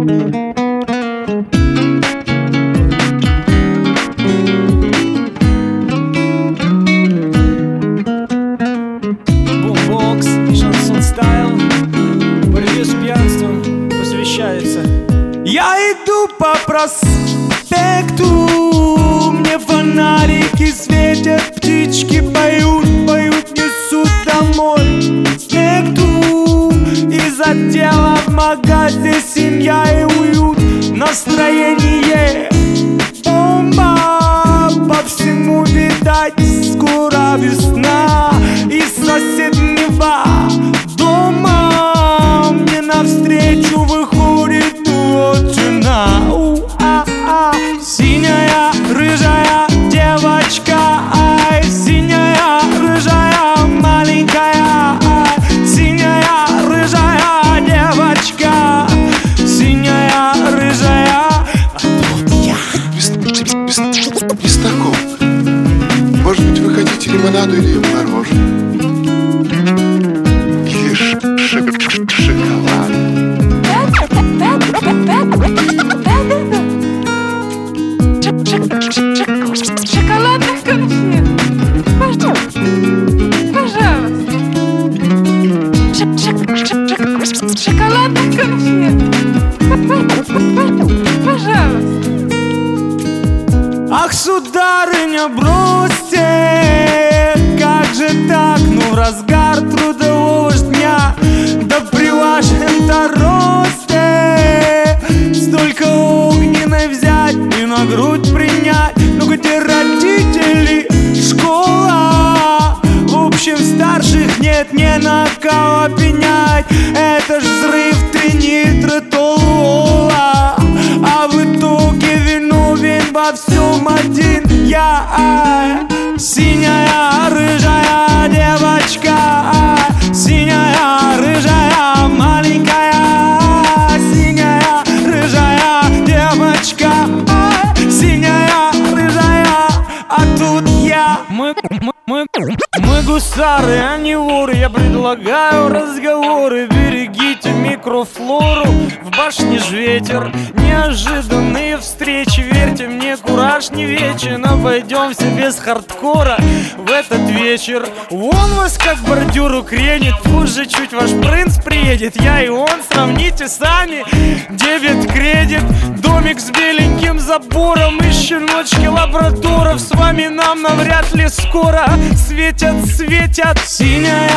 Бумбокс, шансон стайл, борьбе с пьянством посвящается. Я иду по проспекту, мне фонарики светят, птички поют, поют, несут домой снегу. Из отдела в магазе семья и уют, настроение бомба. По всему видать, скоро весна. Из соседнего дома мне навстречу выходит вот жена. Синяя, рыжая девочка, ай, синяя, рыжая, маленькая, ай, синяя, рыжая девочка, синяя, рыжая. А тут я. Без такого. Может быть, вы хотите лимонаду или мороженое? Или шоколад? Шоколадных конфет. Пожалуйста. Шоколадных конфет. Пожалуйста. Ах, сударыня, бросьте, как же так, ну, разгар трудового дня, да при вашем-то росте столько огненной взять и на грудь принять. Ну где родители, школа, в общем старших нет ни на кого пенять. Это ж взрыв тринитратола, а в итоге виновен во всем один я. Синяя, рыжая девочка, синяя, рыжая, маленькая, синяя, рыжая девочка, синяя, рыжая, а тут я. Мы гусары, а не воры. Я предлагаю разговоры. Берегите микрофлору. В башне ж ветер, неожиданные встречи. Верьте мне, кураж не вечен. Обойдемся без хардкора в этот вечер. Вон вас как бордюру кренит. Позже чуть ваш принц приедет. Я и он, сравните сами. Дебет-кредит, домик с беленьким забором и щеночки лабрадоров. С вами нам навряд ли скоро светят, светят. Синяя,